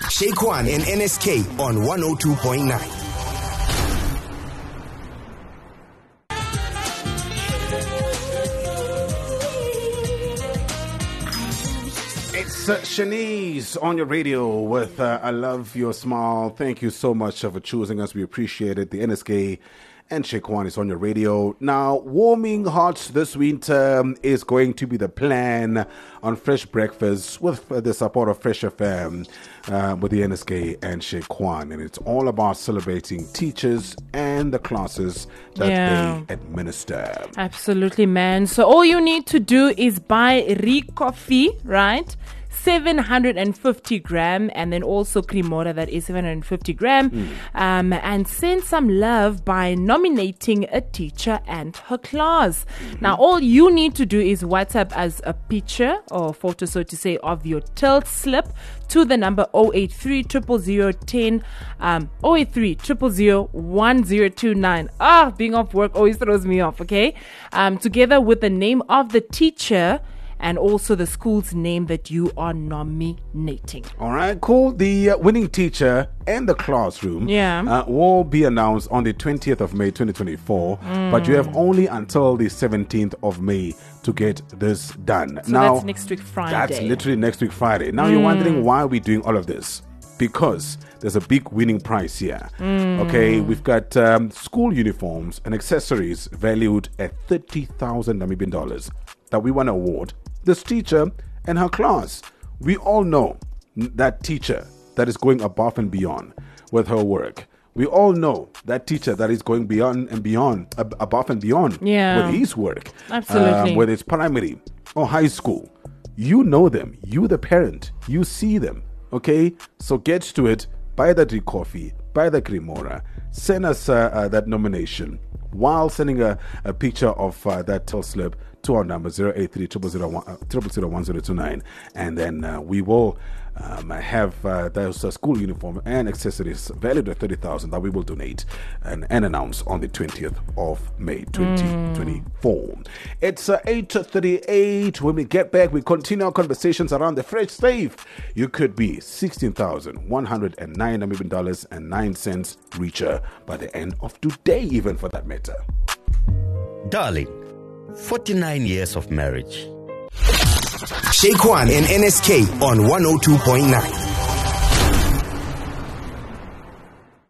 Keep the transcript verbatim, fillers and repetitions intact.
Shaquan and N S K on one oh two point nine. It's uh, Shanice on your radio with uh, I Love Your Smile. Thank you so much for choosing us. We appreciate it. The N S K and Shaquan is on your radio. Now, warming hot this winter is going to be the plan on Fresh Breakfast with the support of Fresh F M uh, with the N S K and Shaquan. And it's all about celebrating teachers and the classes that Yeah. they administer. Absolutely, man. So all you need to do is buy Re Coffee, right? seven hundred fifty gram, and then also Cremora, that is seven hundred fifty gram, Mm. um, and send some love by nominating a teacher and her class. Mm-hmm. Now, all you need to do is WhatsApp as a picture or photo, so to say, of your tilt slip to the number zero eight three zero zero zero one zero, um, zero eight three zero zero zero one zero two nine. Ah, being off work always throws me off, okay? Um, together with the name of the teacher and also the school's name that you are nominating. All right, cool. The uh, winning teacher and the classroom Yeah. uh, will be announced on the twentieth of May twenty twenty-four, Mm. but you have only until the seventeenth of May to get this done. So now, that's next week Friday. That's literally next week Friday. Now you're Mm. wondering why we're doing all of this. Because there's a big winning prize here. Mm. Okay, we've got um, school uniforms and accessories valued at thirty thousand Namibian dollars that we want to award this teacher and her class. We all know that teacher that is going above and beyond with her work. We all know that teacher that is going beyond and beyond, ab- above and beyond Yeah. with his work. Absolutely. Um, whether it's primary or high school. You know them. You, the parent, you see them. Okay? So get to it. Buy that Re Coffee. Buy the Cremora. Send us uh, uh, that nomination while sending a, a picture of uh, that till slip to our number zero eight three zero zero zero one zero two nine, and then uh, we will um, have uh, those uh, school uniform and accessories valued at thirty thousand that we will donate and, and announce on the twentieth of May twenty twenty-four. Mm. It's uh, eight thirty-eight. When we get back, we continue our conversations around the Fresh Safe. You could be sixteen thousand one hundred nine Namibian dollars and nine cents richer by the end of today, even for that matter. Darling, forty-nine years of marriage. Shaquan and N S K on one oh two point nine.